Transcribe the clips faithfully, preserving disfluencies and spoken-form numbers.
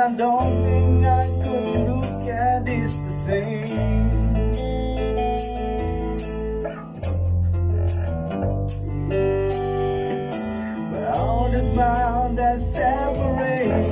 I don't think I could look at this the same. But all the smile that separates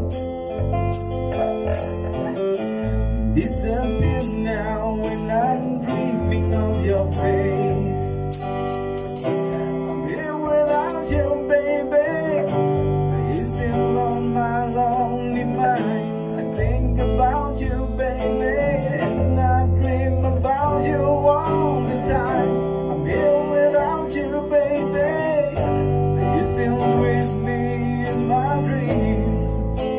disappears now when I'm dreaming of your face. I'm here without you, baby, but you're still on my lonely mind. I think about you, baby, and I dream about you all the time. I'm here without you, baby, but you're still with me in my dreams.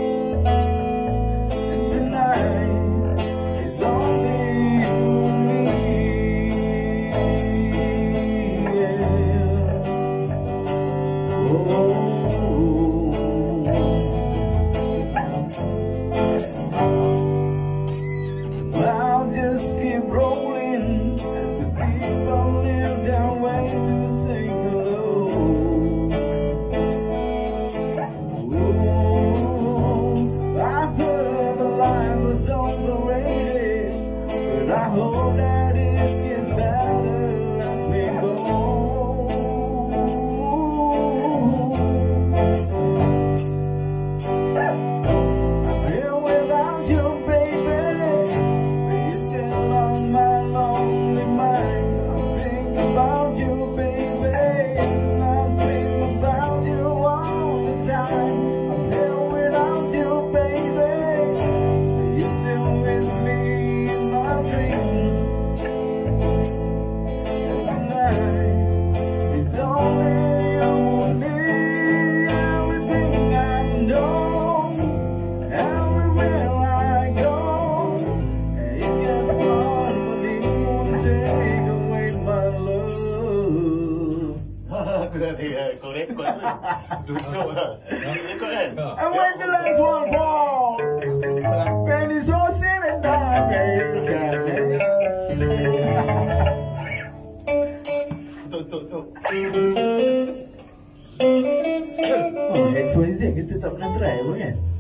And tonight is only you and me, yeah. Oh. I'll just keep rolling as the people live their way to say hello. Ooh, I heard the line was overrated, but I hope that it gets better as we go. I'm here without you, baby, but you're still on my lonely mind. I think about you, baby, and I dream about you all the time. I'm here without you, baby, but you're still with me in my dreams. And tonight is only you and me, everything I know, everywhere I go. It gets hard, but it won't take away my love. Good idea, correct, correct. Do so, correct. And when the last one falls, when it's all said and done, baby. Tuh, tuh, tuh. Oh, expresi kita tak pernah try pun kan?